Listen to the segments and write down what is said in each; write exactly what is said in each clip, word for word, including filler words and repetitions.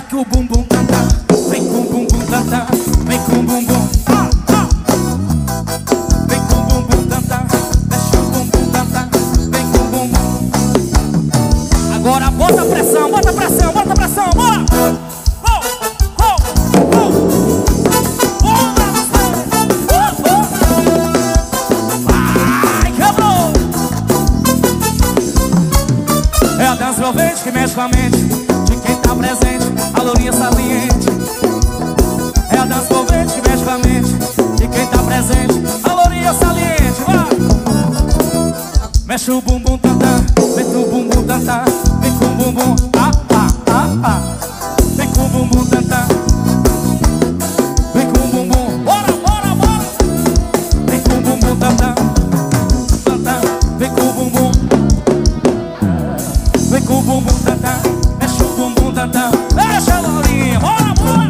que o bumbum canta. Vem com o bumbum canta. Vem com o bumbum. Ah, ah. Vem com o bumbum canta. Deixa o bumbum cantar. Vem com o bumbum. Agora bota pressão, bota pressão, bota pressão, bora! É a dança envolvente que mexe com a mente de quem tá presente, a lourinha saliente. É a dança envolvente que mexe com a mente de quem tá presente, a lourinha saliente. Vai! Mexe o bumbum tantã, vem com o bumbum tantã, vem com o bumbum, ah, ah, ah, ah. Vem com o bumbum tantã, vem com o bumbum, bora, bora, bora. Vem com o bumbum tantã, tantã, vem com o bumbum. Vem com o bumbum tantã, mexe o bumbum tantã, mexe a lourinha, bora, bora.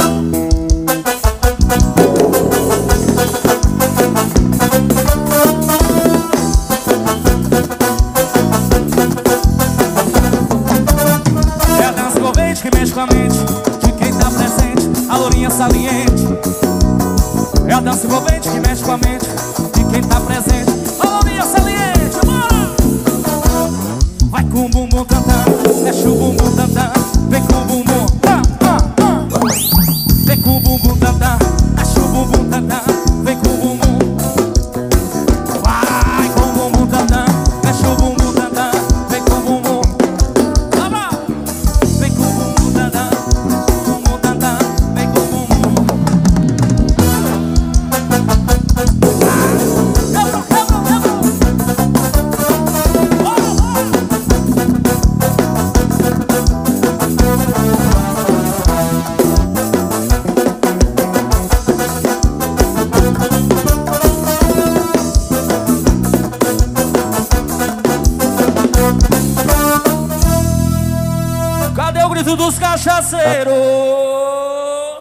É a dança envolvente que mexe com a mente de quem tá presente, a lourinha saliente. É a dança envolvente que mexe com a mente de quem tá presente, a lourinha saliente, bora. Vai com o bumbum tantã, mexe o bumbum tantã, vem com o bumbum, ah, ah, ah. Vem com o bumbum tantã, mexe o bumbum tantã, vem com o bumbum. Vai com o bumbum tantã, mexe o bumbum tantã, vem com o bumbum. Vem com o bumbum tantã, bumbum tantã, vem com o bumbum. Quebra, quebra, quebra. Cadê o grito dos cachaceiros?